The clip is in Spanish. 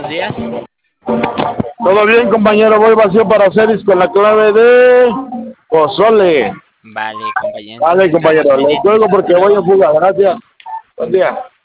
buenos días. Todo bien, compañero. Voy vacío para Ceris con la clave de Pozole. Vale, compañero, Vale, entonces estamos compañero. Le pendientes. juego porque Hasta voy a luego. fuga. Gracias. Buen día.